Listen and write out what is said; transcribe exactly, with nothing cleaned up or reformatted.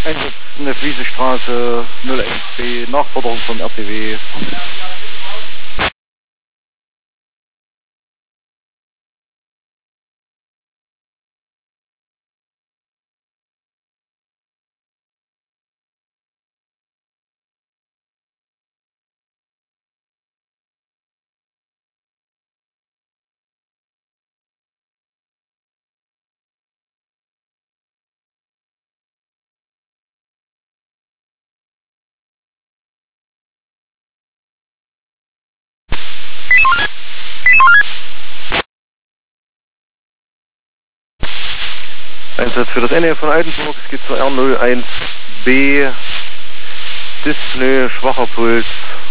Einsatz in der Fliesestraße null eins B, Nachforderung vom R T W. Einsatz für das Ende von Altenburg, es geht zur R null eins B, Dyspnoe, schwacher Puls.